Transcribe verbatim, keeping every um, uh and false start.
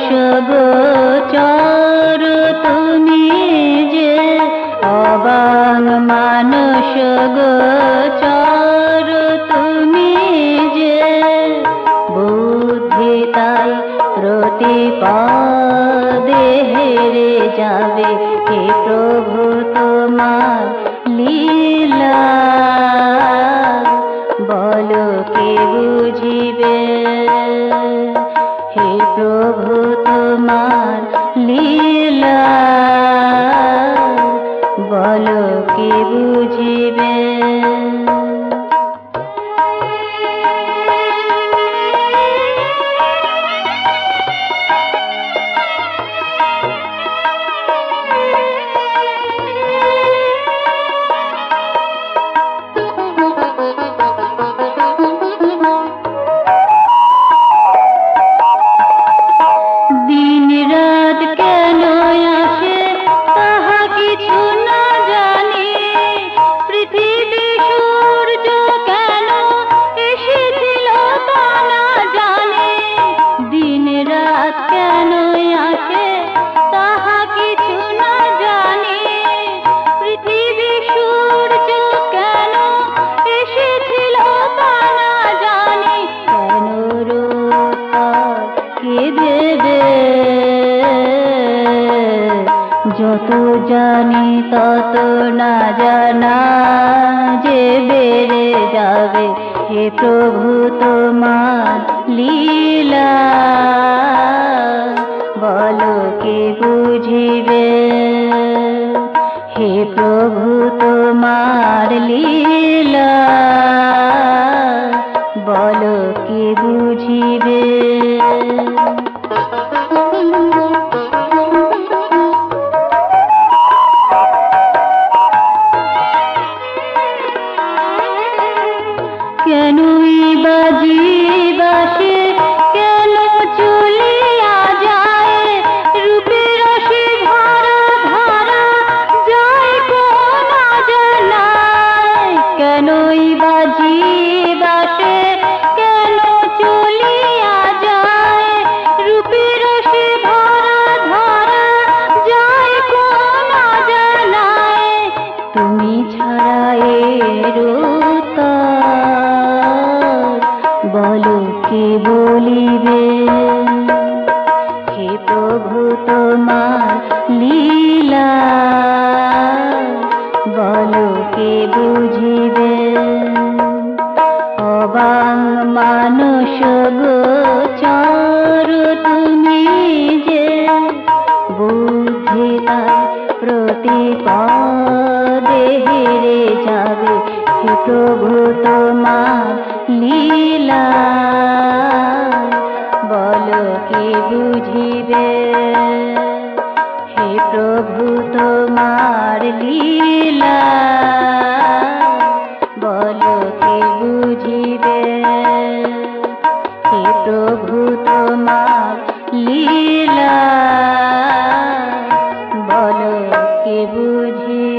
গোচর তুমি যে অবাং মানস গোচর তুমি যে বুদ্ধি তাই প্রতিপদে হেরে যাবে হে প্রভু তোমার লীলা বলো কে বুঝিবে হে প্রভু তোমার লীলা বলো কে বুঝিবে যত জানি তত না জানা যে বেড়ে যাবে হে প্রভু তোমার লীলা বলো কে বুঝিবে হে প্রভু তোমার লীলা বলো কে বুঝিবে কেনই বাজি বাসে কেন চলিয়া যায় রূপের রসে ভরা ভরা যায় কোন জানায় কেনই বাজি বাসে কেন চলিয়া যায় রূপের রসে ভরা ধরা যায় কোন জানায় তুমি ছাড়া এর বলো কে বলিবে হে প্রভু তোমার লীলা বলো কে বুঝিবে অবাং মানস গোচর তুমি যে বুদ্ধি তাই প্রতিপদে হেরে যাবে হে প্রভু তোমার লীলা বলো কে বুঝিবে হে প্রভু তোমার লীলা বলো কে বুঝিবে হে প্রভু তোমার লীলা বলো কে বুঝিবে।